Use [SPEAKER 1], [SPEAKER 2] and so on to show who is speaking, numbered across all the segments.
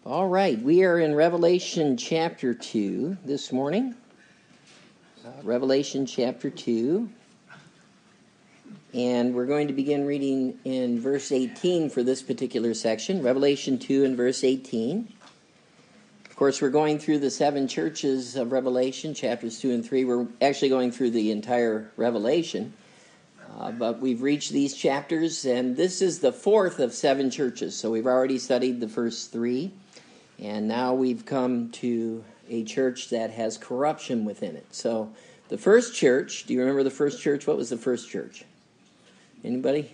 [SPEAKER 1] All right, we are in Revelation chapter 2 this morning. Revelation chapter 2. And we're going to begin reading in verse 18 for this particular section. Revelation 2 and verse 18. Of course, we're going through the 7 churches of Revelation, chapters 2 and 3. We're actually going through the entire Revelation. But we've reached these chapters, and this is the 4th of 7 churches. So we've already studied the first 3. And now we've come to a church that has corruption within it. So the first church, do you remember the first church? What was the first church? Anybody?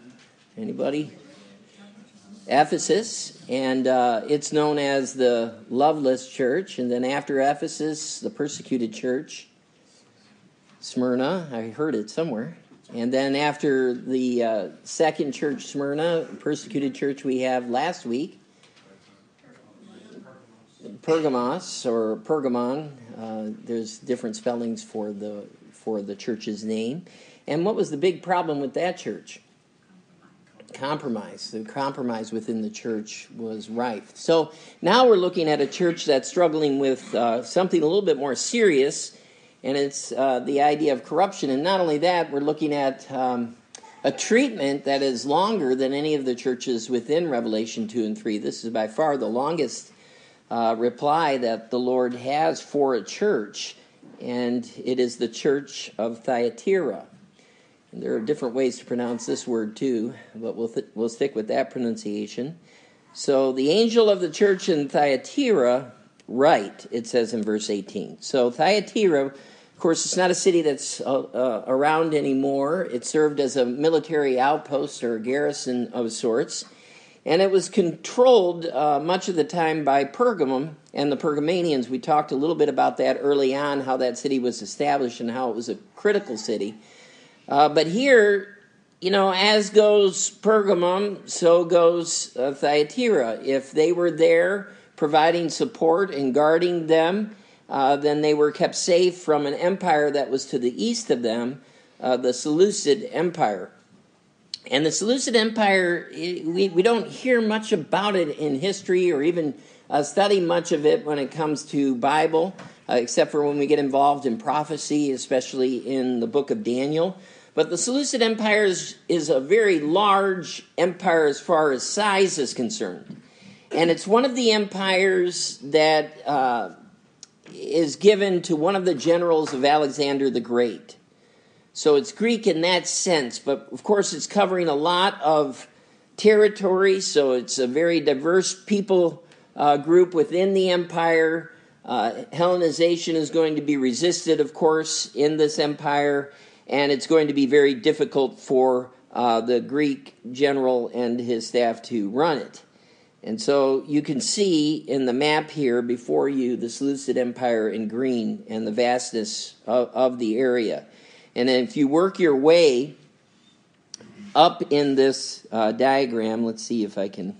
[SPEAKER 1] Ephesus. And it's known as the Loveless Church. And then after Ephesus, the persecuted church. Smyrna. I heard it somewhere. And then after the second church, Smyrna, persecuted church we have last week. Pergamos or Pergamon. There's different spellings for the church's name. And what was the big problem with that church? Compromise. The compromise within the church was rife. So now we're looking at a church that's struggling with something a little bit more serious, and it's the idea of corruption. And not only that, we're looking at a treatment that is longer than any of the churches within Revelation 2 and 3. This is by far the longest reply that the Lord has for a church, and it is the church of Thyatira. And there are different ways to pronounce this word too, but we'll stick with that pronunciation. So the angel of the church in Thyatira, write, it says in verse 18. So Thyatira, of course, it's not a city that's around anymore. It served as a military outpost or a garrison of sorts. And it was controlled much of the time by Pergamum and the Pergamanians. We talked a little bit about that early on, how that city was established and how it was a critical city. But here, as goes Pergamum, so goes Thyatira. If they were there providing support and guarding them, then they were kept safe from an empire that was to the east of them, the Seleucid Empire. And the Seleucid Empire, we don't hear much about it in history or even study much of it when it comes to Bible, except for when we get involved in prophecy, especially in the book of Daniel. But the Seleucid Empire is a very large empire as far as size is concerned. And it's one of the empires that is given to one of the generals of Alexander the Great. So it's Greek in that sense, but of course it's covering a lot of territory, so it's a very diverse people group within the empire. Hellenization is going to be resisted, of course, in this empire, and it's going to be very difficult for the Greek general and his staff to run it. And so you can see in the map here before you the Seleucid Empire in green and the vastness of the area. And if you work your way up in this diagram, let's see if I can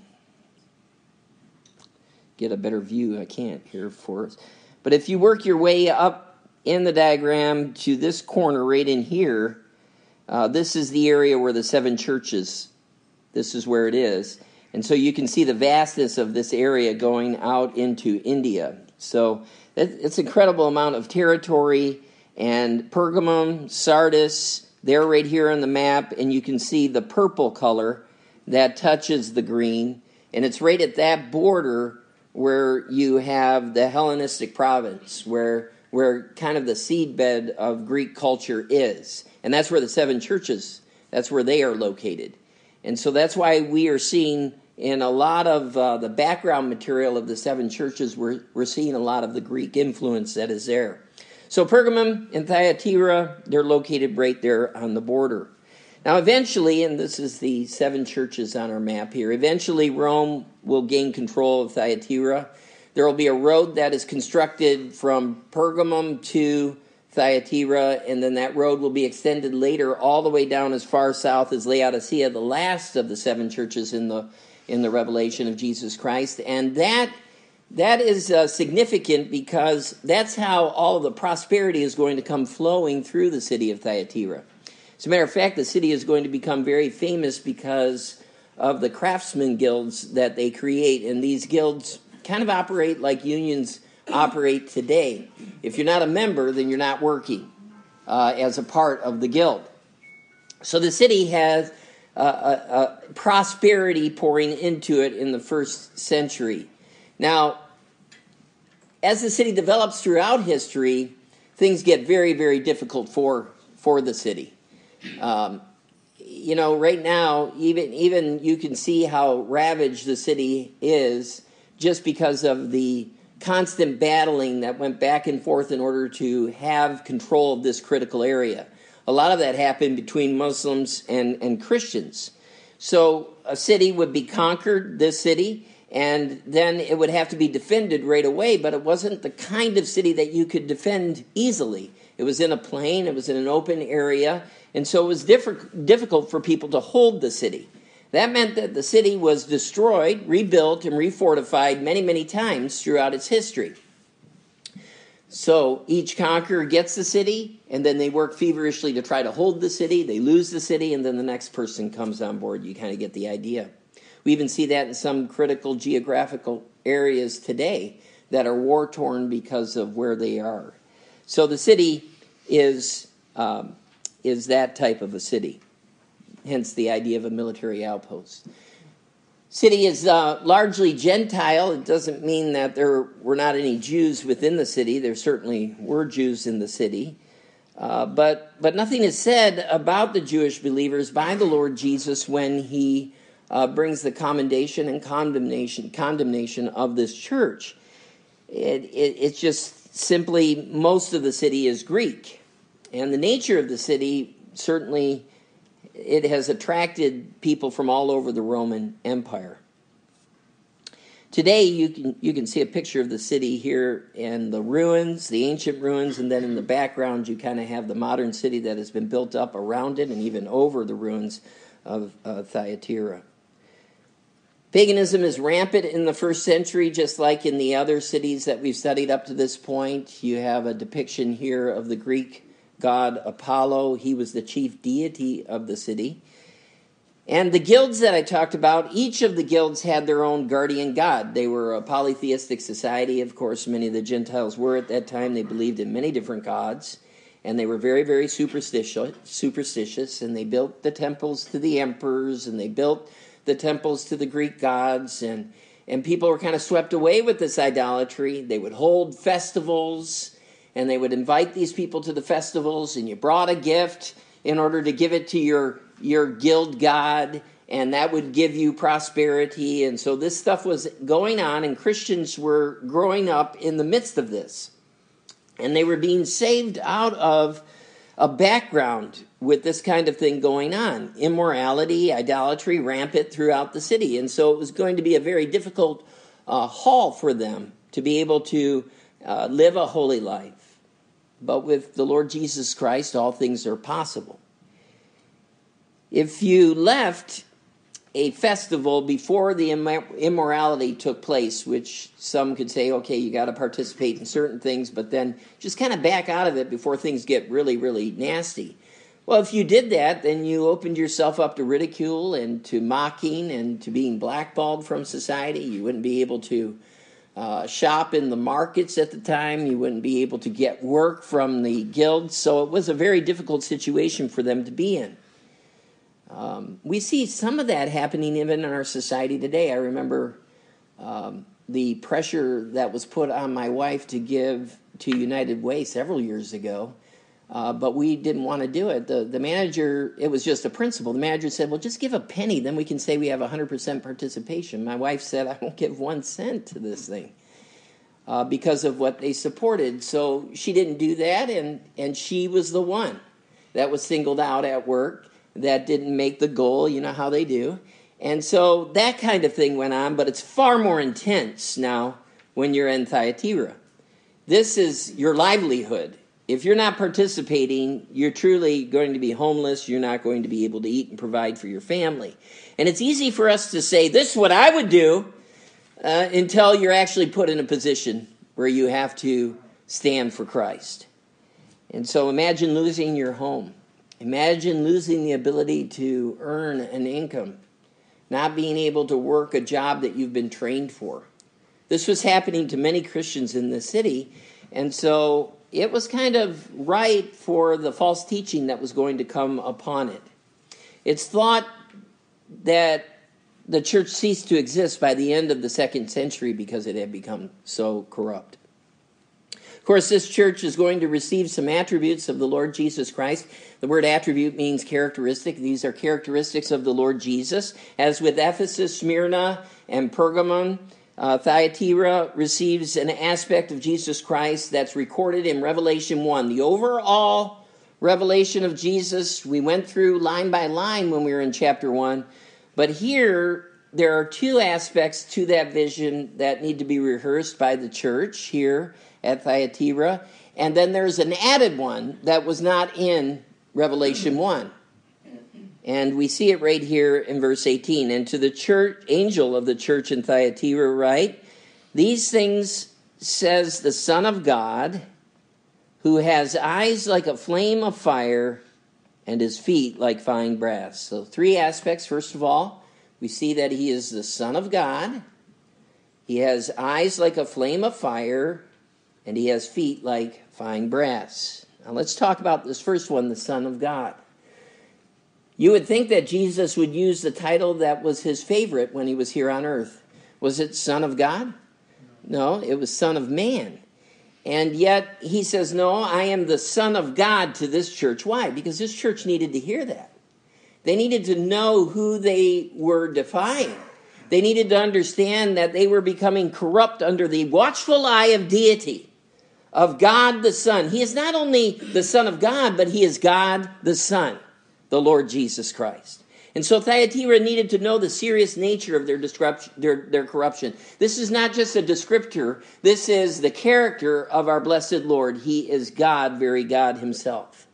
[SPEAKER 1] get a better view. I can't here for us. But if you work your way up in the diagram to this corner right in here, this is the area where the 7 churches, this is where it is. And so you can see the vastness of this area going out into India. So it's an incredible amount of territory. And Pergamum, Sardis, they're right here on the map, and you can see the purple color that touches the green, and it's right at that border where you have the Hellenistic province, where kind of the seedbed of Greek culture is. And that's where the 7 churches, that's where they are located. And so that's why we are seeing in a lot of the background material of the 7 churches, we're seeing a lot of the Greek influence that is there. So Pergamum and Thyatira, they're located right there on the border. Now eventually, and this is the 7 churches on our map here, eventually Rome will gain control of Thyatira. There will be a road that is constructed from Pergamum to Thyatira, and then that road will be extended later all the way down as far south as Laodicea, the last of the 7 churches in the Revelation of Jesus Christ. And that is significant because that's how all of the prosperity is going to come flowing through the city of Thyatira. As a matter of fact, the city is going to become very famous because of the craftsman guilds that they create. And these guilds kind of operate like unions operate today. If you're not a member, then you're not working as a part of the guild. So the city has prosperity pouring into it in the first century. Now, as the city develops throughout history, things get very, very difficult for the city. Right now, even you can see how ravaged the city is just because of the constant battling that went back and forth in order to have control of this critical area. A lot of that happened between Muslims and Christians. So a city would be conquered, this city, and then it would have to be defended right away, but it wasn't the kind of city that you could defend easily. It was in a plain, it was in an open area, and so it was difficult for people to hold the city. That meant that the city was destroyed, rebuilt, and refortified many, many times throughout its history. So each conqueror gets the city, and then they work feverishly to try to hold the city. They lose the city, and then the next person comes on board. You kind of get the idea. We even see that in some critical geographical areas today that are war-torn because of where they are. So the city is that type of a city, hence the idea of a military outpost. City is largely Gentile. It doesn't mean that there were not any Jews within the city. There certainly were Jews in the city. But nothing is said about the Jewish believers by the Lord Jesus when he brings the commendation and condemnation of this church. It's just simply most of the city is Greek. And the nature of the city, certainly, it has attracted people from all over the Roman Empire. Today, you can see a picture of the city here and the ruins, the ancient ruins, and then in the background you kind of have the modern city that has been built up around it and even over the ruins of Thyatira. Paganism is rampant in the first century, just like in the other cities that we've studied up to this point. You have a depiction here of the Greek god Apollo. He was the chief deity of the city. And the guilds that I talked about, each of the guilds had their own guardian god. They were a polytheistic society. Of course, many of the Gentiles were at that time. They believed in many different gods. And they were very, very superstitious. And they built the temples to the emperors. And they built the temples to the Greek gods. And people were kind of swept away with this idolatry. They would hold festivals. And they would invite these people to the festivals. And you brought a gift in order to give it to your guild god, and that would give you prosperity. And so this stuff was going on, and Christians were growing up in the midst of this. And they were being saved out of a background with this kind of thing going on. Immorality, idolatry, rampant throughout the city. And so it was going to be a very difficult haul for them to be able to live a holy life. But with the Lord Jesus Christ, all things are possible. If you left a festival before the immorality took place, which some could say, okay, you got to participate in certain things, but then just kind of back out of it before things get really, really nasty. Well, if you did that, then you opened yourself up to ridicule and to mocking and to being blackballed from society. You wouldn't be able to shop in the markets at the time. You wouldn't be able to get work from the guilds. So it was a very difficult situation for them to be in. We see some of that happening even in our society today. I remember the pressure that was put on my wife to give to United Way several years ago, but we didn't want to do it. The manager, it was just a principle. The manager said, well, just give a penny, then we can say we have 100% participation. My wife said, I won't give 1 cent to this thing because of what they supported. So she didn't do that, and she was the one that was singled out at work that didn't make the goal. You know how they do. And so that kind of thing went on, but it's far more intense now when you're in Thyatira. This is your livelihood. If you're not participating, you're truly going to be homeless. You're not going to be able to eat and provide for your family. And it's easy for us to say, this is what I would do, until you're actually put in a position where you have to stand for Christ. And so imagine losing your home. Imagine losing the ability to earn an income, not being able to work a job that you've been trained for. This was happening to many Christians in the city, and so it was kind of right for the false teaching that was going to come upon it. It's thought that the church ceased to exist by the end of the 2nd century because it had become so corrupt. Of course, this church is going to receive some attributes of the Lord Jesus Christ. The word attribute means characteristic. These are characteristics of the Lord Jesus. As with Ephesus, Smyrna, and Pergamon, Thyatira receives an aspect of Jesus Christ that's recorded in Revelation 1. The overall revelation of Jesus, we went through line by line when we were in chapter 1. But here, there are 2 aspects to that vision that need to be rehearsed by the church here at Thyatira. And then there's an added one that was not in Revelation 1. And we see it right here in verse 18. And to the church, angel of the church in Thyatira write, these things says the Son of God, who has eyes like a flame of fire and his feet like fine brass. So 3 aspects. First of all, we see that he is the Son of God. He has eyes like a flame of fire, and he has feet like fine brass. Now let's talk about this first one, the Son of God. You would think that Jesus would use the title that was his favorite when he was here on earth. Was it Son of God? No, it was Son of Man. And yet he says, no, I am the Son of God to this church. Why? Because this church needed to hear that. They needed to know who they were defying. They needed to understand that they were becoming corrupt under the watchful eye of deity, of God the Son. He is not only the Son of God, but he is God the Son, the Lord Jesus Christ. And so Thyatira needed to know the serious nature of their corruption. This is not just a descriptor. This is the character of our blessed Lord. He is God, very God himself.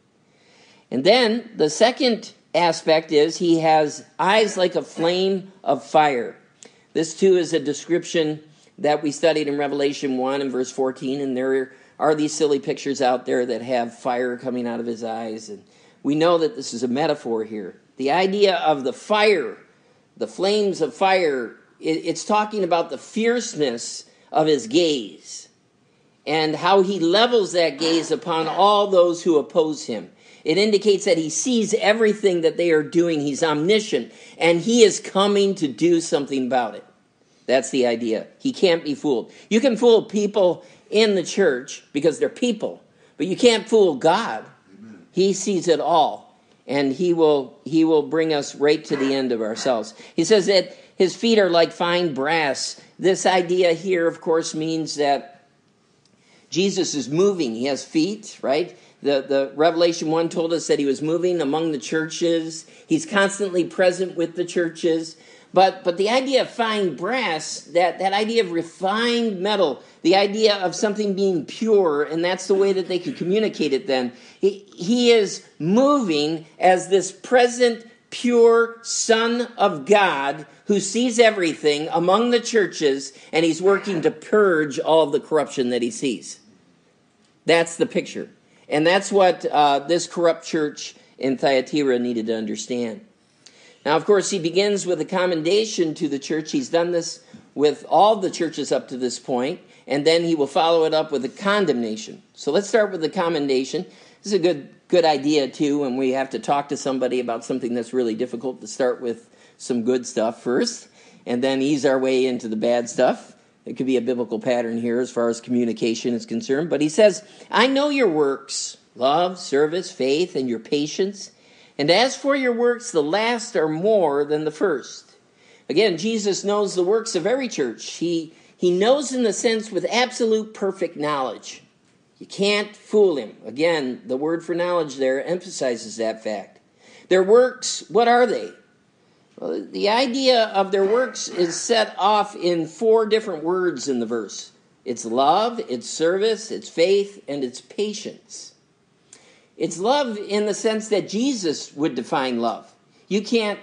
[SPEAKER 1] And then the second aspect is he has eyes like a flame of fire. This too is a description that we studied in Revelation 1 and verse 14. And there are these silly pictures out there that have fire coming out of his eyes. And we know that this is a metaphor here. The idea of the fire, the flames of fire, it's talking about the fierceness of his gaze and how he levels that gaze upon all those who oppose him. It indicates that he sees everything that they are doing. He's omniscient, and he is coming to do something about it. That's the idea. He can't be fooled. You can fool people in the church because they're people, but you can't fool God. Amen. He sees it all. And he will bring us right to the end of ourselves. He says that his feet are like fine brass. This idea here, of course, means that Jesus is moving. He has feet, right? The Revelation 1 told us that he was moving among the churches. He's constantly present with the churches. But the idea of fine brass, that idea of refined metal, the idea of something being pure, and that's the way that they could communicate it then. He is moving as this present, pure Son of God who sees everything among the churches, and he's working to purge all of the corruption that he sees. That's the picture. And that's what this corrupt church in Thyatira needed to understand. Now, of course, he begins with a commendation to the church. He's done this with all the churches up to this point, and then he will follow it up with a condemnation. So let's start with the commendation. This is a good idea, too, when we have to talk to somebody about something that's really difficult, to start with some good stuff first, and then ease our way into the bad stuff. It could be a biblical pattern here as far as communication is concerned. But he says, I know your works, love, service, faith, and your patience. And as for your works, the last are more than the first. Again, Jesus knows the works of every church. He knows in the sense with absolute perfect knowledge. You can't fool him. Again, the word for knowledge there emphasizes that fact. Their works, what are they? Well, the idea of their works is set off in 4 different words in the verse. It's love, it's service, it's faith, and it's patience. It's love in the sense that Jesus would define love. You can't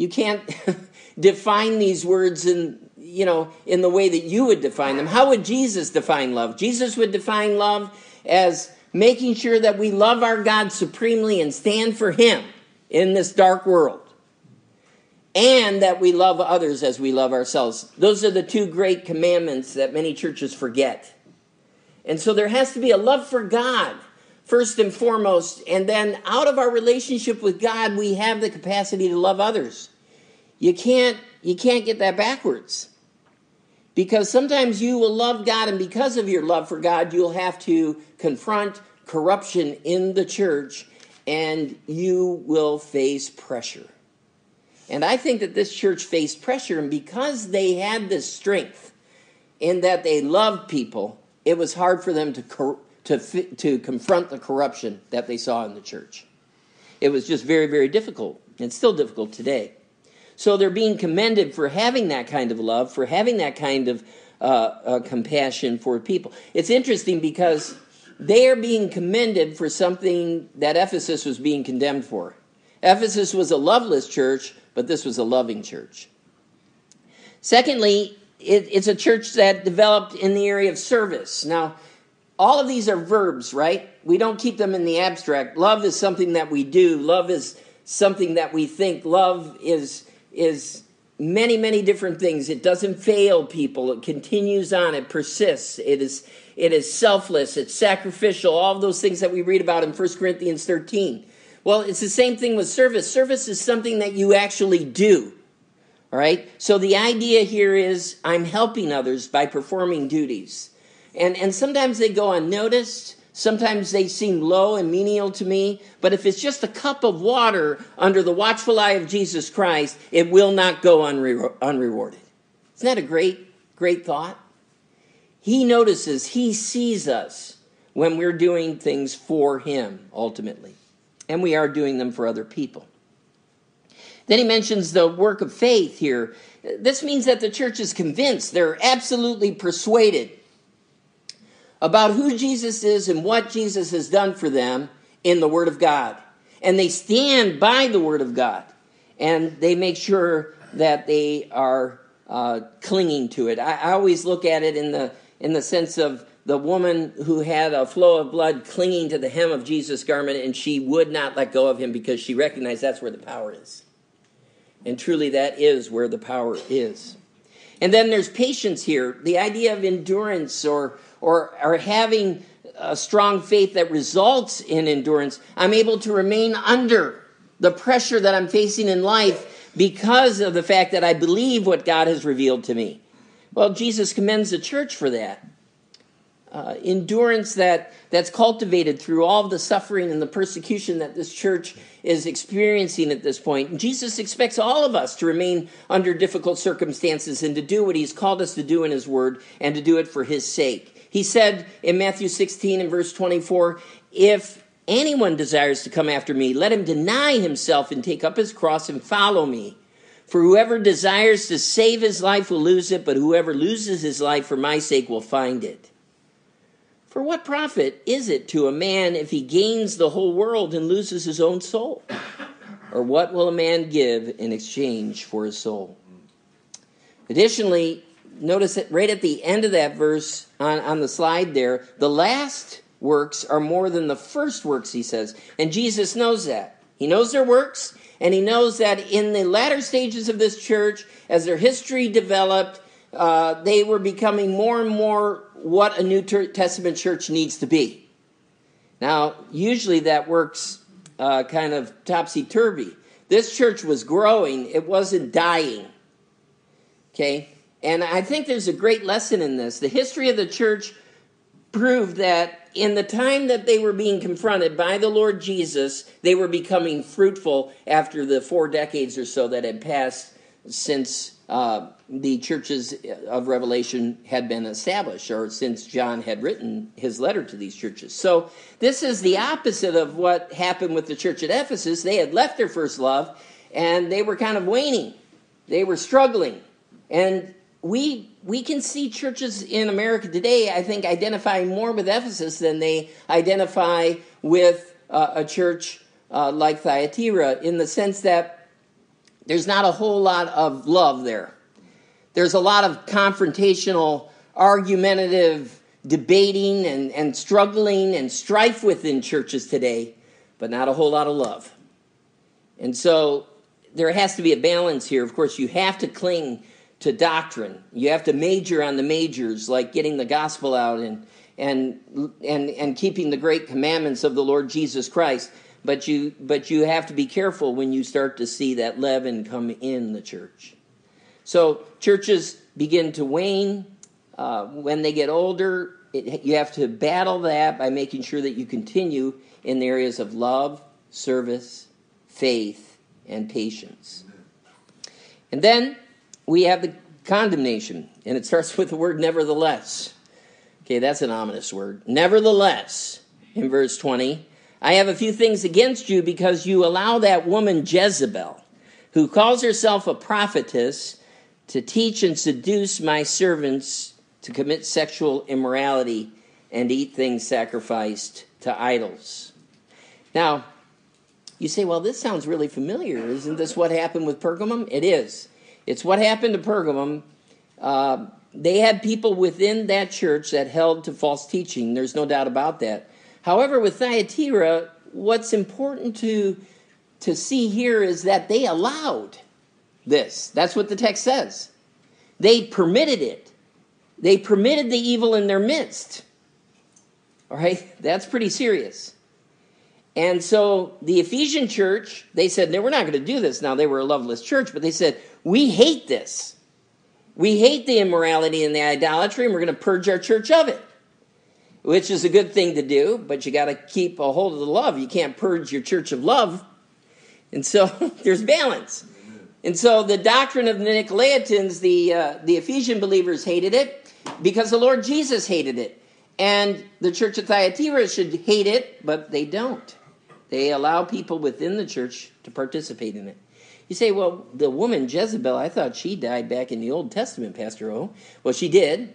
[SPEAKER 1] define these words in the way that you would define them. How would Jesus define love? Jesus would define love as making sure that we love our God supremely and stand for him in this dark world. and that we love others as we love ourselves. Those are the two great commandments that many churches forget. And so there has to be a love for God, first and foremost, and then out of our relationship with God, we have the capacity to love others. You can't get that backwards. Because sometimes you will love God, and because of your love for God, you'll have to confront corruption in the church, and you will face pressure. And I think that this church faced pressure, and because they had this strength in that they loved people, it was hard for them to confront the corruption that they saw in the church. It was just very, very difficult. It's still difficult today. So they're being commended for having that kind of love, for having that kind of compassion for people. It's interesting because they are being commended for something that Ephesus was being condemned for. Ephesus was a loveless church, but this was a loving church. Secondly, it's a church that developed in the area of service. Now, all of these are verbs, right? We don't keep them in the abstract. Love is something that we do. Love is something that we think. Love is many, many different things. It doesn't fail people. It continues on. It persists. It is selfless. It's sacrificial. All of those things that we read about in 1 Corinthians 13. Well, it's the same thing with service. Service is something that you actually do. All right? So the idea here is I'm helping others by performing duties. And sometimes they go unnoticed. Sometimes they seem low and menial to me. But if it's just a cup of water under the watchful eye of Jesus Christ, it will not go unrewarded. Isn't that a great thought? He notices, he sees us when we're doing things for him, ultimately. And we are doing them for other people. Then he mentions the work of faith here. This means that the church is convinced. They're absolutely persuaded about who Jesus is and what Jesus has done for them in the Word of God. And they stand by the Word of God. And they make sure that they are clinging to it. I always look at it in the sense of the woman who had a flow of blood clinging to the hem of Jesus' garment, and she would not let go of him because she recognized that's where the power is. And truly that is where the power is. And then there's patience here. The idea of endurance or having a strong faith that results in endurance. I'm able to remain under the pressure that I'm facing in life because of the fact that I believe what God has revealed to me. Well, Jesus commends the church for that. Endurance that's cultivated through all the suffering and the persecution that this church is experiencing at this point. And Jesus expects all of us to remain under difficult circumstances and to do what he's called us to do in his word and to do it for his sake. He said in Matthew 16 and verse 24, if anyone desires to come after me, let him deny himself and take up his cross and follow me. For whoever desires to save his life will lose it, but whoever loses his life for my sake will find it. For what profit is it to a man if he gains the whole world and loses his own soul? Or what will a man give in exchange for his soul? Additionally, notice that right at the end of that verse on the slide there, the last works are more than the first works, he says. And Jesus knows that. He knows their works, and he knows that in the latter stages of this church, as their history developed, they were becoming more and more what a New Testament church needs to be. Now, usually that works kind of topsy-turvy. This church was growing. It wasn't dying. Okay? And I think there's a great lesson in this. The history of the church proved that in the time that they were being confronted by the Lord Jesus, they were becoming fruitful after the 4 decades or so that had passed since the churches of Revelation had been established, or since John had written his letter to these churches. So this is the opposite of what happened with the church at Ephesus. They had left their first love, and they were kind of waning. They were struggling. And we can see churches in America today, I think, identifying more with Ephesus than they identify with a church like Thyatira, in the sense that there's not a whole lot of love there. There's a lot of confrontational, argumentative, debating and struggling and strife within churches today, but not a whole lot of love. And so there has to be a balance here. Of course, you have to cling to doctrine. You have to major on the majors, like getting the gospel out and keeping the great commandments of the Lord Jesus Christ. But you have to be careful when you start to see that leaven come in the church. So churches begin to wane when they get older. You have to battle that by making sure that you continue in the areas of love, service, faith, and patience. And then we have the condemnation, and it starts with the word nevertheless. Okay, that's an ominous word. Nevertheless, in verse 20, I have a few things against you because you allow that woman Jezebel, who calls herself a prophetess, to teach and seduce my servants to commit sexual immorality and eat things sacrificed to idols. Now, you say, well, this sounds really familiar. Isn't this what happened with Pergamum? It is. It's what happened to Pergamum. They had people within that church that held to false teaching. There's no doubt about that. However, with Thyatira, what's important to see here is that they allowed this. That's what the text says. They permitted it. They permitted the evil in their midst. All right? That's pretty serious. And so the Ephesian church, they said, no, we're not going to do this. Now, they were a loveless church, but they said, we hate this. We hate the immorality and the idolatry, and we're going to purge our church of it, which is a good thing to do, but you got to keep a hold of the love. You can't purge your church of love. And so there's balance. And so the doctrine of the Nicolaitans, the Ephesian believers hated it because the Lord Jesus hated it. And the church of Thyatira should hate it, but they don't. They allow people within the church to participate in it. You say, well, the woman Jezebel, I thought she died back in the Old Testament, Pastor O. Well, she did.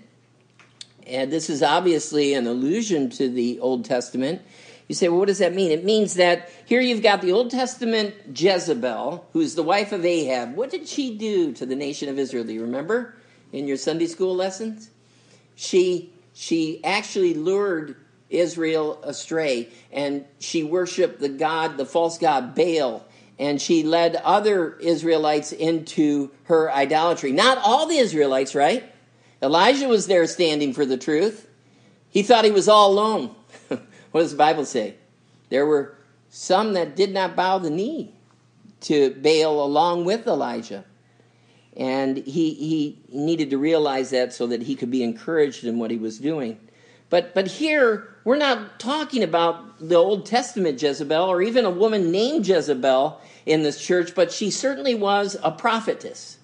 [SPEAKER 1] And this is obviously an allusion to the Old Testament. You say, well, what does that mean? It means that here you've got the Old Testament Jezebel, who's the wife of Ahab. What did she do to the nation of Israel? Do you remember in your Sunday school lessons? She actually lured Israel astray, and she worshiped the false god Baal, and she led other Israelites into her idolatry. Not all the Israelites, right? Elijah was there standing for the truth. He thought he was all alone. What does the Bible say? There were some that did not bow the knee to Baal along with Elijah. And he needed to realize that so that he could be encouraged in what he was doing. But here, we're not talking about the Old Testament Jezebel or even a woman named Jezebel in this church, but she certainly was a prophetess.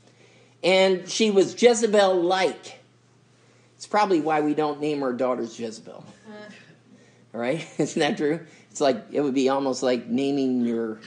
[SPEAKER 1] And she was Jezebel-like. It's probably why we don't name our daughters Jezebel. All right? Isn't that true? It's like, it would be almost like naming your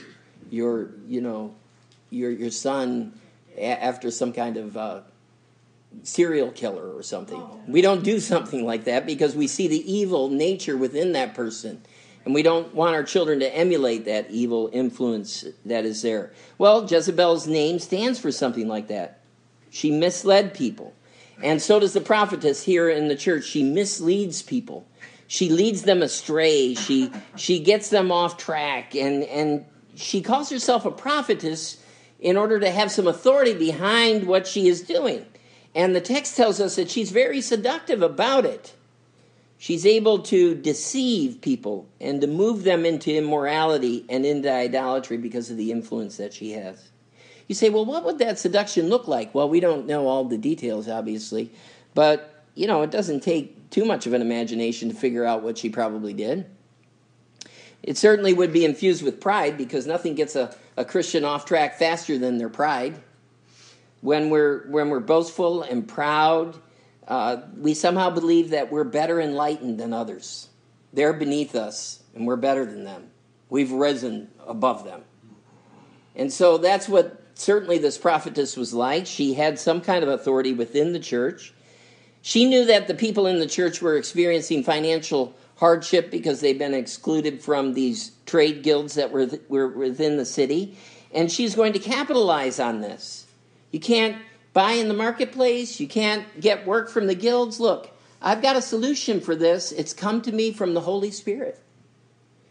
[SPEAKER 1] son after some kind of serial killer or something. Oh. We don't do something like that because we see the evil nature within that person. And we don't want our children to emulate that evil influence that is there. Well, Jezebel's name stands for something like that. She misled people. And so does the prophetess here in the church. She misleads people. She leads them astray. She gets them off track. And she calls herself a prophetess in order to have some authority behind what she is doing. And the text tells us that she's very seductive about it. She's able to deceive people and to move them into immorality and into idolatry because of the influence that she has. You say, well, what would that seduction look like? Well, we don't know all the details, obviously. But, it doesn't take too much of an imagination to figure out what she probably did. It certainly would be infused with pride because nothing gets a Christian off track faster than their pride. When we're boastful and proud, we somehow believe that we're better enlightened than others. They're beneath us, and we're better than them. We've risen above them. And so that's what certainly this prophetess was like. She had some kind of authority within the church. She knew that the people in the church were experiencing financial hardship because they've been excluded from these trade guilds that were within the city. And she's going to capitalize on this. You can't buy in the marketplace. You can't get work from the guilds. Look, I've got a solution for this. It's come to me from the Holy Spirit.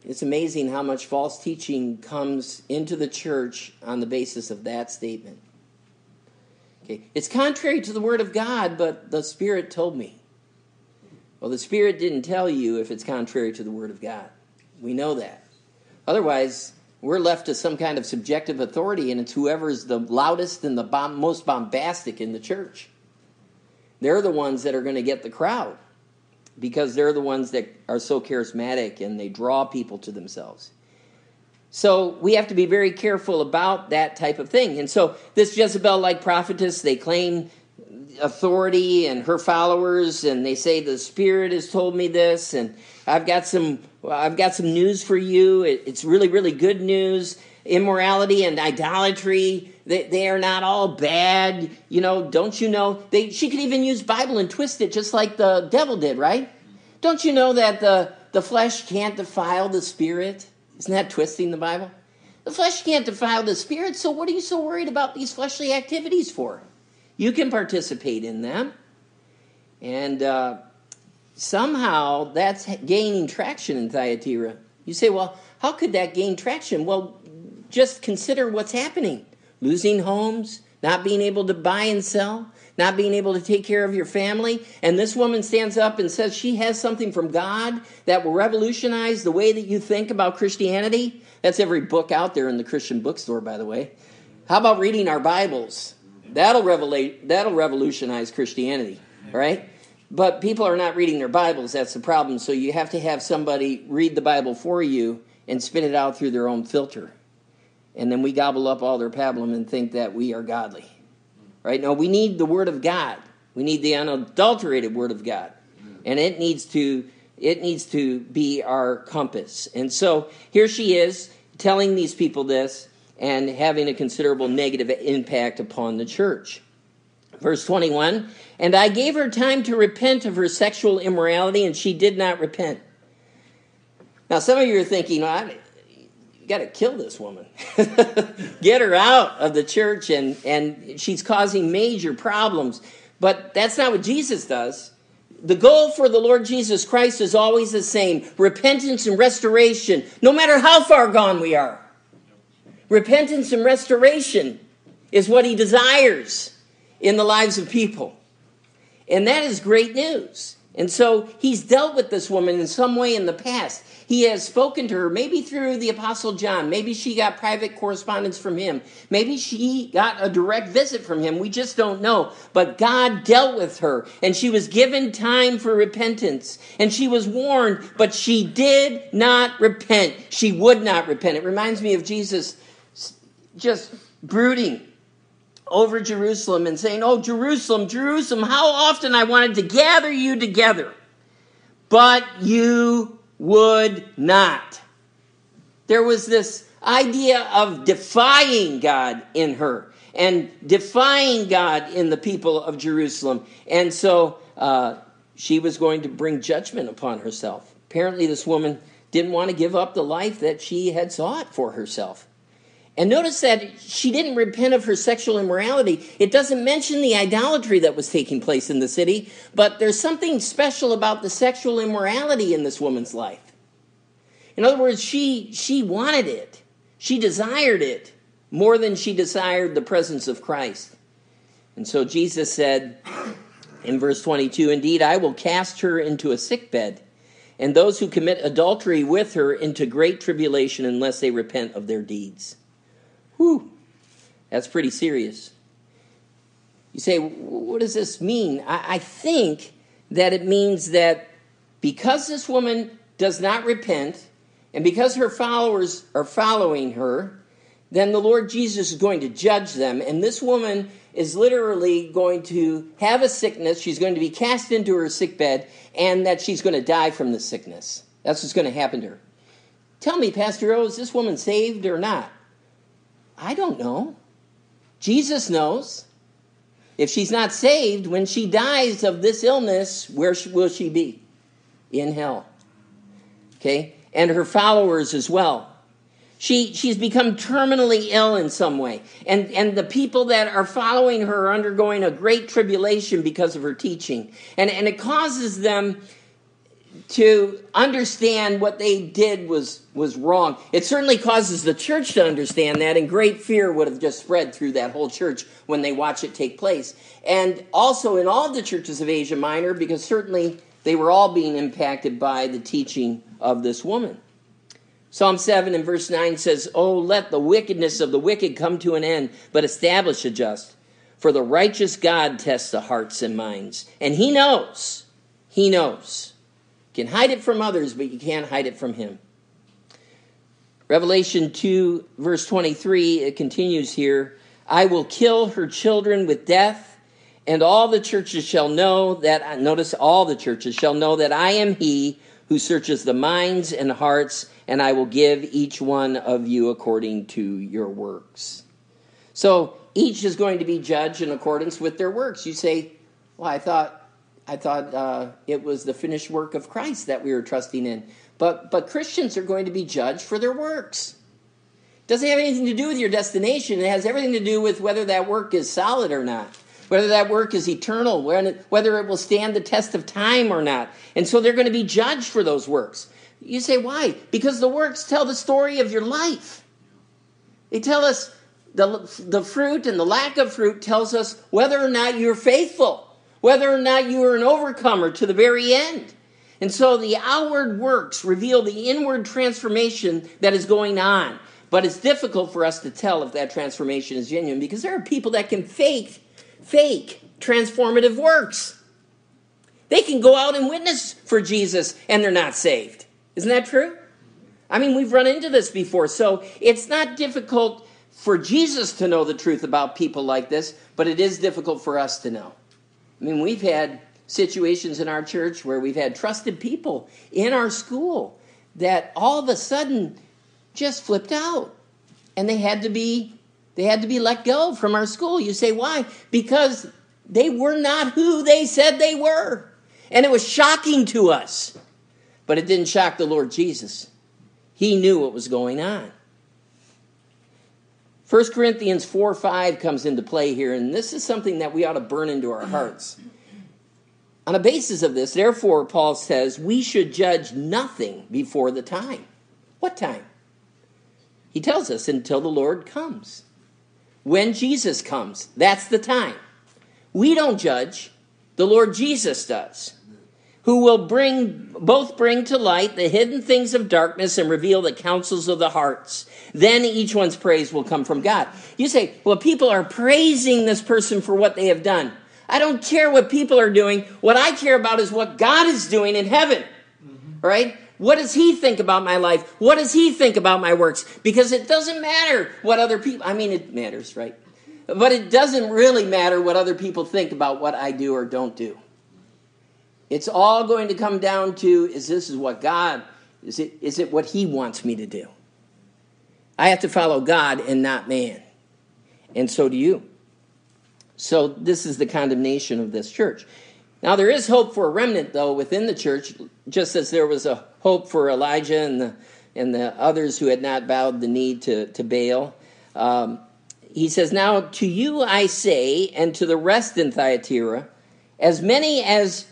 [SPEAKER 1] It's amazing how much false teaching comes into the church on the basis of that statement. Okay, it's contrary to the Word of God, but the Spirit told me. Well, the Spirit didn't tell you if it's contrary to the Word of God. We know that. Otherwise, we're left to some kind of subjective authority, and it's whoever is the loudest and the most bombastic in the church. They're the ones that are going to get the crowd, because they're the ones that are so charismatic and they draw people to themselves. So we have to be very careful about that type of thing. And so this Jezebel-like prophetess, they claim authority and her followers, and they say the Spirit has told me this, and I've got some news for you. It's really, really good news. Immorality and idolatry, they are not all bad. Don't you know? She could even use Bible and twist it just like the devil did, right? Don't you know that the flesh can't defile the Spirit? Isn't that twisting the Bible? The flesh can't defile the Spirit, so what are you so worried about these fleshly activities for? You can participate in them. And somehow that's gaining traction in Thyatira. You say, well, how could that gain traction? Well, just consider what's happening. Losing homes, not being able to buy and sell, not being able to take care of your family. And this woman stands up and says she has something from God that will revolutionize the way that you think about Christianity. That's every book out there in the Christian bookstore, by the way. How about reading our Bibles? That'll revolutionize Christianity, right? But people are not reading their Bibles. That's the problem. So you have to have somebody read the Bible for you and spit it out through their own filter. And then we gobble up all their pablum and think that we are godly. Right? No, we need the Word of God. We need the unadulterated Word of God. And it needs to be our compass. And so here she is telling these people this and having a considerable negative impact upon the church. Verse 21, and I gave her time to repent of her sexual immorality, and she did not repent. Now, some of you are thinking, you got to kill this woman. Get her out of the church, and she's causing major problems. But that's not what Jesus does. The goal for the Lord Jesus Christ is always the same: repentance and restoration, no matter how far gone we are. Repentance and restoration is what he desires in the lives of people. And that is great news. And so he's dealt with this woman in some way in the past. He has spoken to her, maybe through the Apostle John. Maybe she got private correspondence from him. Maybe she got a direct visit from him. We just don't know. But God dealt with her, and she was given time for repentance. And she was warned, but she did not repent. She would not repent. It reminds me of Jesus just brooding over Jerusalem and saying, oh, Jerusalem, Jerusalem, how often I wanted to gather you together, but you would not. There was this idea of defying God in her and defying God in the people of Jerusalem. And so she was going to bring judgment upon herself. Apparently this woman didn't want to give up the life that she had sought for herself. And notice that she didn't repent of her sexual immorality. It doesn't mention the idolatry that was taking place in the city, but there's something special about the sexual immorality in this woman's life. In other words, she wanted it. She desired it more than she desired the presence of Christ. And so Jesus said in verse 22, indeed, I will cast her into a sickbed, and those who commit adultery with her into great tribulation unless they repent of their deeds. Whew, that's pretty serious. You say, what does this mean? I think that it means that because this woman does not repent, and because her followers are following her, then the Lord Jesus is going to judge them. And this woman is literally going to have a sickness. She's going to be cast into her sickbed, and that she's going to die from the sickness. That's what's going to happen to her. Tell me, Pastor O, is this woman saved or not? I don't know. Jesus knows. If she's not saved, when she dies of this illness, where will she be? In hell. Okay? And her followers as well. She's become terminally ill in some way. And the people that are following her are undergoing a great tribulation because of her teaching. And it causes them to understand what they did was wrong. It certainly causes the church to understand that, and great fear would have just spread through that whole church when they watch it take place. And also in all the churches of Asia Minor, because certainly they were all being impacted by the teaching of this woman. Psalm 7 and verse 9 says, "Oh, let the wickedness of the wicked come to an end, but establish the just. For the righteous God tests the hearts and minds." And he knows. He knows. You can hide it from others, but you can't hide it from him. Revelation 2, verse 23, it continues here. "I will kill her children with death, and all the churches shall know that," notice, all the churches shall know that I am he who searches the minds and hearts, and I will give each one of you according to your works. So each is going to be judged in accordance with their works. You say, well, I thought it was the finished work of Christ that we were trusting in. But Christians are going to be judged for their works. It doesn't have anything to do with your destination. It has everything to do with whether that work is solid or not, whether that work is eternal, whether it will stand the test of time or not. And so they're going to be judged for those works. You say, why? Because the works tell the story of your life. They tell us the fruit, and the lack of fruit tells us whether or not you're faithful, whether or not you are an overcomer to the very end. And so the outward works reveal the inward transformation that is going on. But it's difficult for us to tell if that transformation is genuine, because there are people that can fake transformative works. They can go out and witness for Jesus and they're not saved. Isn't that true? I mean, we've run into this before. So it's not difficult for Jesus to know the truth about people like this, but it is difficult for us to know. I mean, we've had situations in our church where we've had trusted people in our school that all of a sudden just flipped out, and they had to be let go from our school. You say, why? Because they were not who they said they were. And it was shocking to us. But it didn't shock the Lord Jesus. He knew what was going on. 1 Corinthians 4:5 comes into play here, and this is something that we ought to burn into our hearts. On the basis of this, therefore, Paul says, we should judge nothing before the time. What time? He tells us until the Lord comes. When Jesus comes, that's the time. We don't judge. The Lord Jesus does, who will both bring to light the hidden things of darkness and reveal the counsels of the hearts. Then each one's praise will come from God. You say, well, people are praising this person for what they have done. I don't care what people are doing. What I care about is what God is doing in heaven. Right? What does he think about my life? What does he think about my works? Because it doesn't matter what other people, I mean, it matters, right? But it doesn't really matter what other people think about what I do or don't do. It's all going to come down to, is it what he wants me to do? I have to follow God and not man. And so do you. So this is the condemnation of this church. Now there is hope for a remnant, though, within the church, just as there was a hope for Elijah and the others who had not bowed the knee to Baal. He says, now to you I say, and to the rest in Thyatira, as many as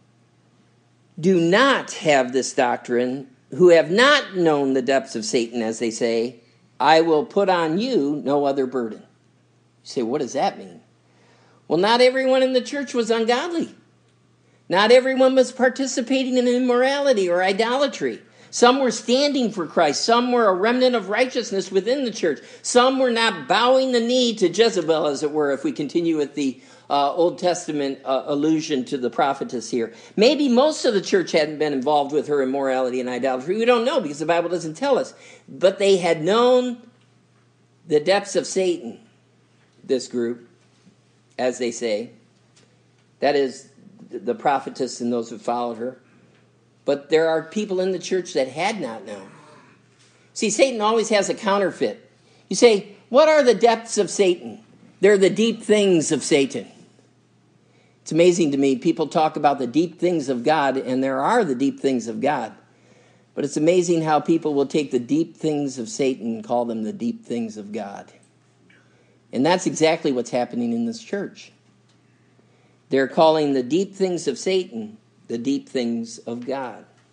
[SPEAKER 1] do not have this doctrine, who have not known the depths of Satan, as they say, I will put on you no other burden. You say, what does that mean? Well, not everyone in the church was ungodly. Not everyone was participating in immorality or idolatry. Some were standing for Christ. Some were a remnant of righteousness within the church. Some were not bowing the knee to Jezebel, as it were, if we continue with the Old Testament allusion to the prophetess here. Maybe most of the church hadn't been involved with her immorality and idolatry. We don't know because the Bible doesn't tell us. But they had known the depths of Satan, this group, as they say. That is, the prophetess and those who followed her. But there are people in the church that had not known. See, Satan always has a counterfeit. You say, what are the depths of Satan? They're the deep things of Satan. It's amazing to me. People talk about the deep things of God, and there are the deep things of God. But it's amazing how people will take the deep things of Satan and call them the deep things of God. And that's exactly what's happening in this church. They're calling the deep things of Satan the deep things of God.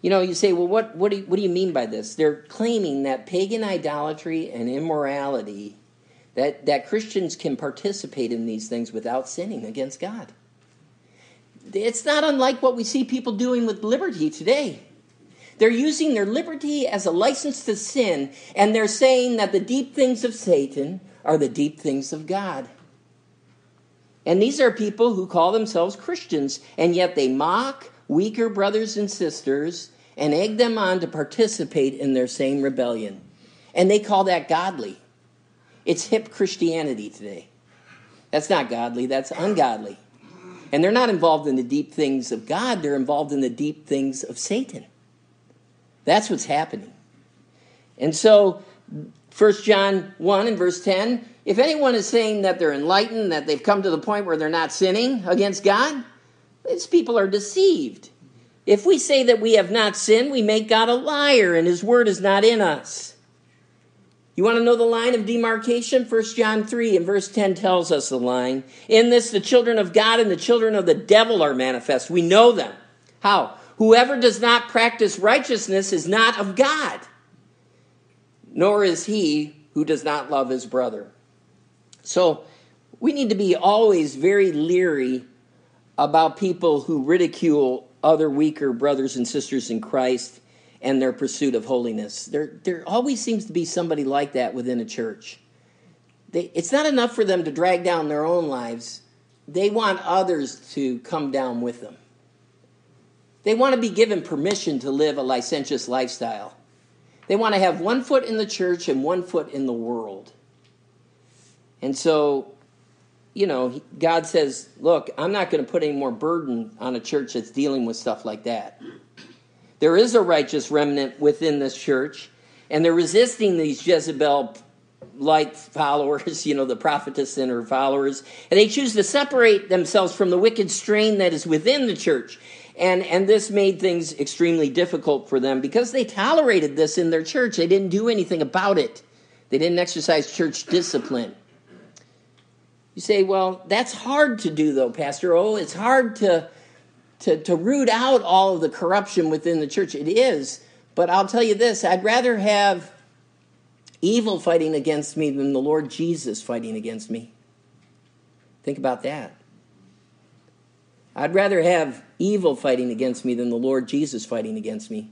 [SPEAKER 1] You say, well, what do you mean by this? They're claiming that pagan idolatry and immorality, that Christians can participate in these things without sinning against God. It's not unlike what we see people doing with liberty today. They're using their liberty as a license to sin, and they're saying that the deep things of Satan are the deep things of God. And these are people who call themselves Christians, and yet they mock weaker brothers and sisters and egg them on to participate in their same rebellion. And they call that godly. It's hip Christianity today. That's not godly, that's ungodly. And they're not involved in the deep things of God, they're involved in the deep things of Satan. That's what's happening. And so, 1 John 1 and verse 10, if anyone is saying that they're enlightened, that they've come to the point where they're not sinning against God, these people are deceived. If we say that we have not sinned, we make God a liar, and his word is not in us. You want to know the line of demarcation? 1 John 3 and verse 10 tells us the line. In this, the children of God and the children of the devil are manifest. We know them. How? Whoever does not practice righteousness is not of God, nor is he who does not love his brother. So we need to be always very leery about people who ridicule other weaker brothers and sisters in Christ and their pursuit of holiness. There always seems to be somebody like that within a church. It's not enough for them to drag down their own lives. They want others to come down with them. They want to be given permission to live a licentious lifestyle. They want to have one foot in the church and one foot in the world. And so, God says, look, I'm not going to put any more burden on a church that's dealing with stuff like that. There is a righteous remnant within this church, and they're resisting these Jezebel-like followers, the prophetess and her followers, and they choose to separate themselves from the wicked strain that is within the church. And this made things extremely difficult for them because they tolerated this in their church. They didn't do anything about it. They didn't exercise church discipline. You say, well, that's hard to do, though, Pastor O. It's hard to root out all of the corruption within the church. It is. But I'll tell you this, I'd rather have evil fighting against me than the Lord Jesus fighting against me. Think about that. I'd rather have evil fighting against me than the Lord Jesus fighting against me.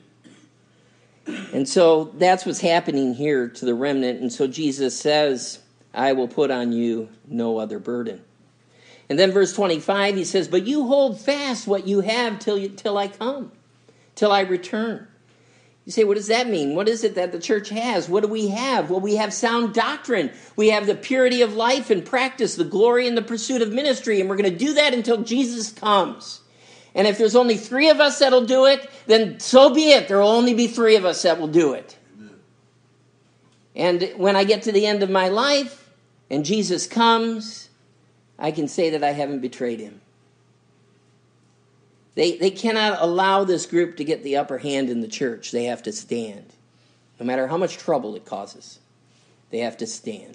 [SPEAKER 1] And so that's what's happening here to the remnant. And so Jesus says, I will put on you no other burden. And then verse 25, he says, but you hold fast what you have till I come, till I return. You say, what does that mean? What is it that the church has? What do we have? Well, we have sound doctrine. We have the purity of life and practice, the glory and the pursuit of ministry. And we're going to do that until Jesus comes. And if there's only 3 of us that'll do it, then so be it. There will only be 3 of us that will do it. Amen. And when I get to the end of my life and Jesus comes, I can say that I haven't betrayed him. They cannot allow this group to get the upper hand in the church. They have to stand. No matter how much trouble it causes, they have to stand.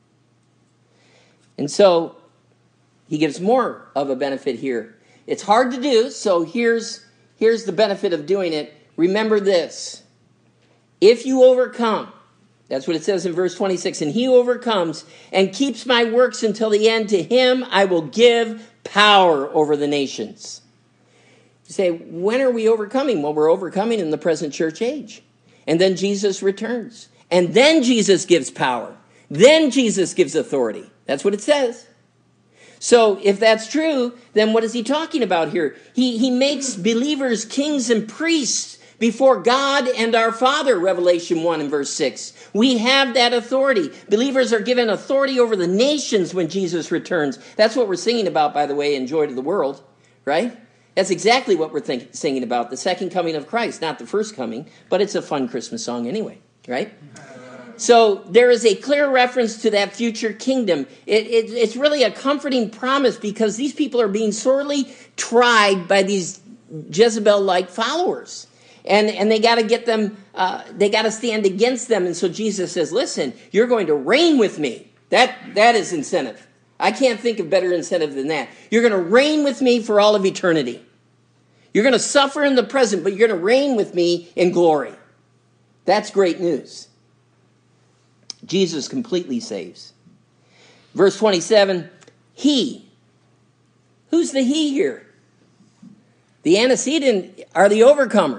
[SPEAKER 1] And so he gives more of a benefit here. It's hard to do, so here's the benefit of doing it. Remember this. If you overcome, that's what it says in verse 26, and he overcomes and keeps my works until the end, to him I will give power over the nations. You say, when are we overcoming? Well, we're overcoming in the present church age. And then Jesus returns. And then Jesus gives power. Then Jesus gives authority. That's what it says. So if that's true, then what is he talking about here? He makes believers kings and priests before God and our Father, Revelation 1 and verse 6. We have that authority. Believers are given authority over the nations when Jesus returns. That's what we're singing about, by the way, in Joy to the World, right? That's exactly what we're singing about, the second coming of Christ, not the first coming, but it's a fun Christmas song anyway, right? So there is a clear reference to that future kingdom. It's really a comforting promise because these people are being sorely tried by these Jezebel-like followers. And they got to get them, they got to stand against them. And so Jesus says, listen, you're going to reign with me. That is incentive. I can't think of better incentive than that. You're going to reign with me for all of eternity. You're going to suffer in the present, but you're going to reign with me in glory. That's great news. Jesus completely saves. Verse 27, he. Who's the he here? The antecedent are the overcomer.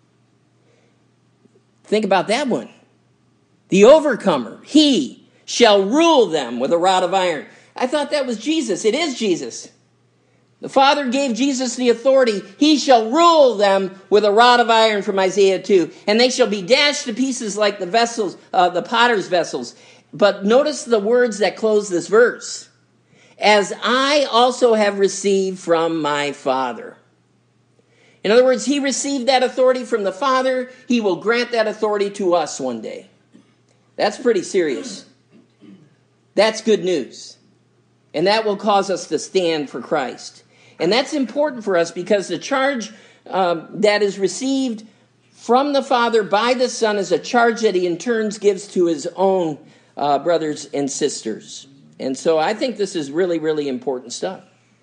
[SPEAKER 1] Think about that one. The overcomer, he shall rule them with a rod of iron. I thought that was Jesus. It is Jesus. The Father gave Jesus the authority. He shall rule them with a rod of iron from Isaiah 2. And they shall be dashed to pieces like the vessels, the potter's vessels. But notice the words that close this verse. As I also have received from my Father. In other words, he received that authority from the Father. He will grant that authority to us one day. That's pretty serious. That's good news. And that will cause us to stand for Christ. And that's important for us because the charge that is received from the Father by the Son is a charge that he in turn gives to his own brothers and sisters. And so I think this is really, really important stuff.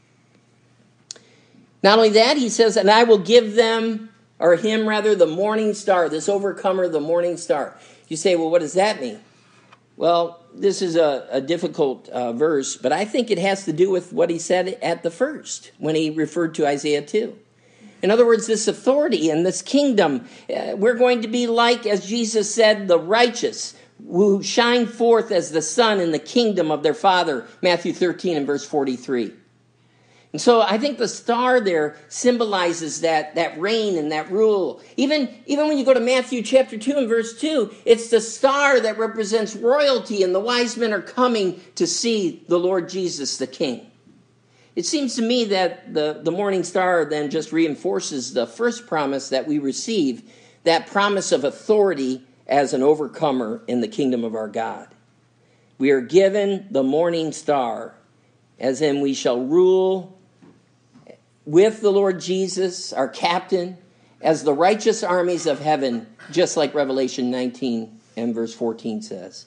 [SPEAKER 1] Not only that, he says, and I will give them, or him rather, the morning star, this overcomer, the morning star. You say, well, what does that mean? Well, this is a difficult verse, but I think it has to do with what he said at the first, when he referred to Isaiah 2. In other words, this authority and this kingdom, we're going to be like, as Jesus said, the righteous, who shine forth as the sun in the kingdom of their Father, Matthew 13 and verse 43. And so I think the star there symbolizes that reign and that rule. Even when you go to Matthew chapter 2 and verse 2, it's the star that represents royalty, and the wise men are coming to see the Lord Jesus the King. It seems to me that the morning star then just reinforces the first promise that we receive, that promise of authority as an overcomer in the kingdom of our God. We are given the morning star, as in we shall rule with the Lord Jesus, our captain, as the righteous armies of heaven, just like Revelation 19 and verse 14 says.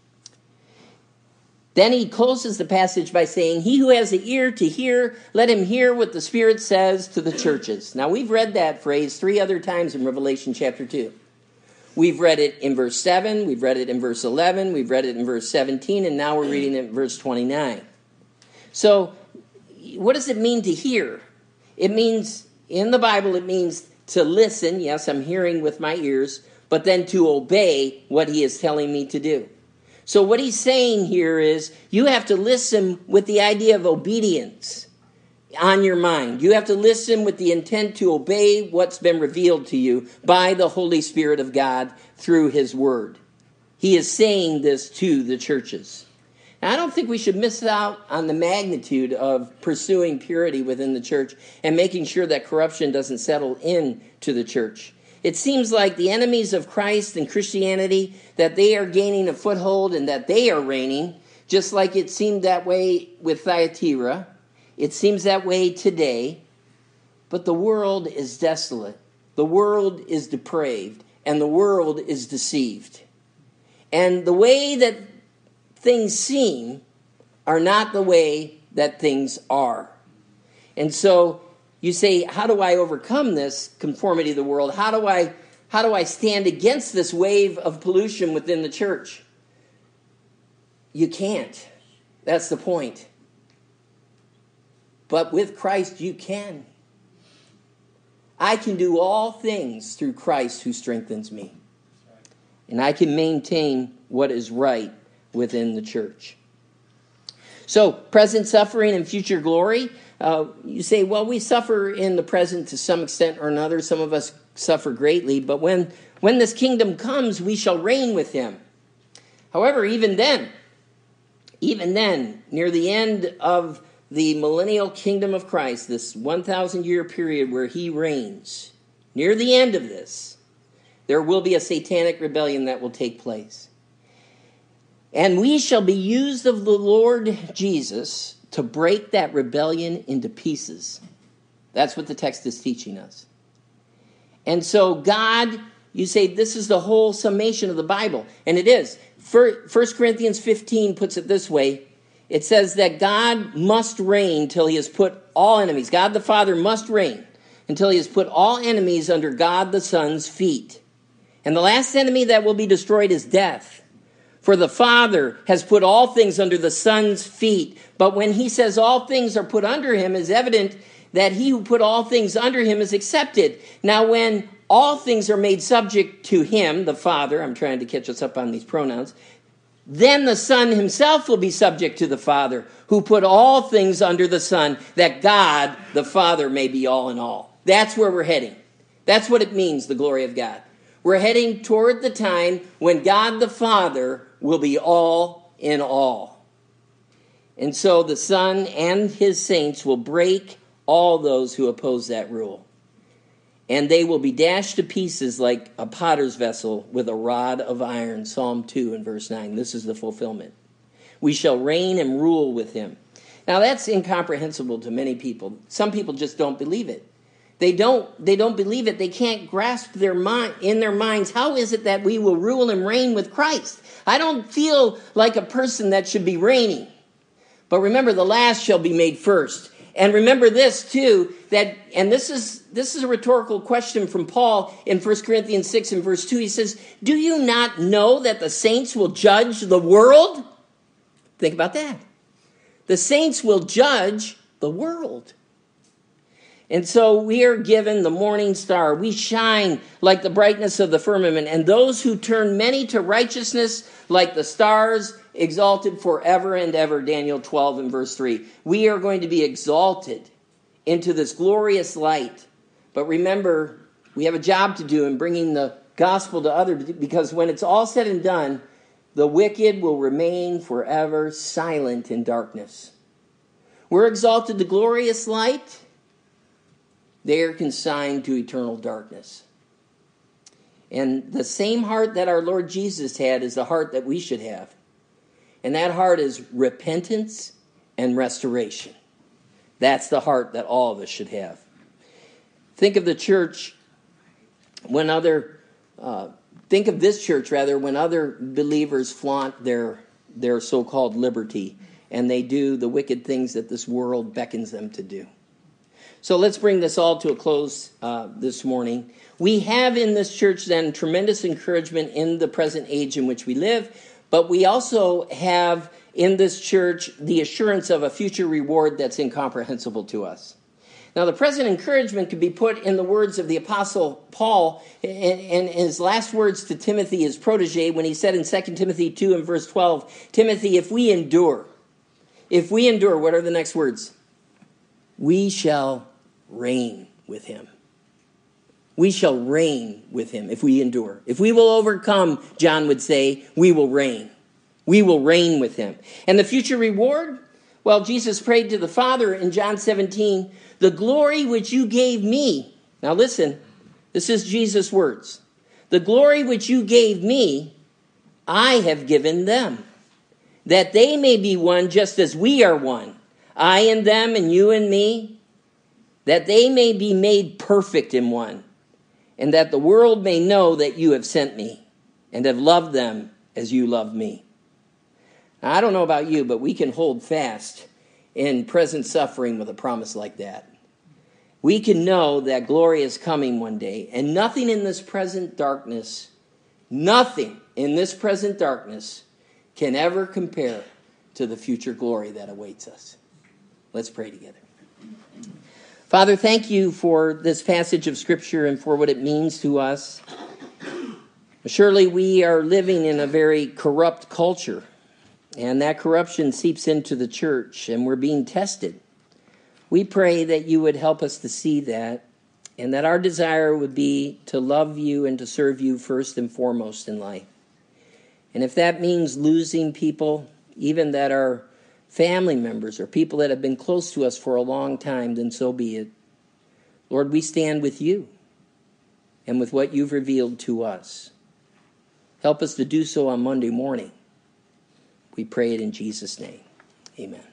[SPEAKER 1] Then he closes the passage by saying, he who has an ear to hear, let him hear what the Spirit says to the churches. Now, we've read that phrase 3 other times in Revelation chapter 2. We've read it in verse 7, we've read it in verse 11, we've read it in verse 17, and now we're reading it in verse 29. So, what does it mean to hear? It means, in the Bible, it means to listen. Yes, I'm hearing with my ears, but then to obey what he is telling me to do. So what he's saying here is you have to listen with the idea of obedience on your mind. You have to listen with the intent to obey what's been revealed to you by the Holy Spirit of God through his word. He is saying this to the churches. Now, I don't think we should miss out on the magnitude of pursuing purity within the church and making sure that corruption doesn't settle into the church. It seems like the enemies of Christ and Christianity, that they are gaining a foothold and that they are reigning, just like it seemed that way with Thyatira. It seems that way today. But the world is desolate. The world is depraved. And the world is deceived. And the way that things seem are not the way that things are. And so you say, how do I overcome this conformity to the world? How do I stand against this wave of pollution within the church? You can't. That's the point. But with Christ, you can. I can do all things through Christ who strengthens me. And I can maintain what is right within the church. So, present suffering and future glory. You say, well, we suffer in the present to some extent or another. Some of us suffer greatly. But when this kingdom comes, we shall reign with him. However, even then, near the end of the millennial kingdom of Christ, this 1,000-year period where he reigns, near the end of this, there will be a satanic rebellion that will take place. And we shall be used of the Lord Jesus to break that rebellion into pieces. That's what the text is teaching us. And so God, you say this is the whole summation of the Bible. And it is. 1 Corinthians 15 puts it this way. It says that God must reign till he has put all enemies. God the Father must reign until he has put all enemies under God the Son's feet. And the last enemy that will be destroyed is death. For the Father has put all things under the Son's feet. But when he says all things are put under him, is evident that he who put all things under him is accepted. Now when all things are made subject to him, the Father, I'm trying to catch us up on these pronouns, then the Son himself will be subject to the Father, who put all things under the Son, that God, the Father, may be all in all. That's where we're heading. That's what it means, the glory of God. We're heading toward the time when God the Father will be all in all. And so the Son and his saints will break all those who oppose that rule. And they will be dashed to pieces like a potter's vessel with a rod of iron. Psalm 2 and verse 9. This is the fulfillment. We shall reign and rule with him. Now that's incomprehensible to many people. Some people just don't believe it. They don't believe it. They can't grasp in their minds, how is it that we will rule and reign with Christ? I don't feel like a person that should be reigning. But remember, the last shall be made first. And remember this too, and this is a rhetorical question from Paul in 1 Corinthians 6 and verse 2. He says, do you not know that the saints will judge the world? Think about that. The saints will judge the world. And so we are given the morning star. We shine like the brightness of the firmament. And those who turn many to righteousness like the stars exalted forever and ever. Daniel 12 and verse 3. We are going to be exalted into this glorious light. But remember, we have a job to do in bringing the gospel to others, because when it's all said and done, the wicked will remain forever silent in darkness. We're exalted to glorious light. They are consigned to eternal darkness. And the same heart that our Lord Jesus had is the heart that we should have. And that heart is repentance and restoration. That's the heart that all of us should have. Think of the church when think of this church rather, when other believers flaunt their so-called liberty and they do the wicked things that this world beckons them to do. So let's bring this all to a close this morning. We have in this church then tremendous encouragement in the present age in which we live, but we also have in this church the assurance of a future reward that's incomprehensible to us. Now, the present encouragement could be put in the words of the Apostle Paul in his last words to Timothy, his protege, when he said in 2 Timothy 2 and verse 12, Timothy, if we endure, what are the next words? We shall reign with him. We shall reign with him if we endure. If we will overcome, John would say, we will reign. We will reign with him. And the future reward? Well, Jesus prayed to the Father in John 17, the glory which you gave me. Now listen, this is Jesus' words. The glory which you gave me, I have given them, that they may be one just as we are one. I and them and you and me, that they may be made perfect in one, and that the world may know that you have sent me and have loved them as you loved me. Now, I don't know about you, but we can hold fast in present suffering with a promise like that. We can know that glory is coming one day, and nothing in this present darkness can ever compare to the future glory that awaits us. Let's pray together. Father, thank you for this passage of Scripture and for what it means to us. Surely we are living in a very corrupt culture, and that corruption seeps into the church, and we're being tested. We pray that you would help us to see that, and that our desire would be to love you and to serve you first and foremost in life. And if that means losing people, even that are family members or people that have been close to us for a long time, then so be it. Lord, we stand with you and with what you've revealed to us. Help us to do so on Monday morning. We pray it in Jesus' name. Amen.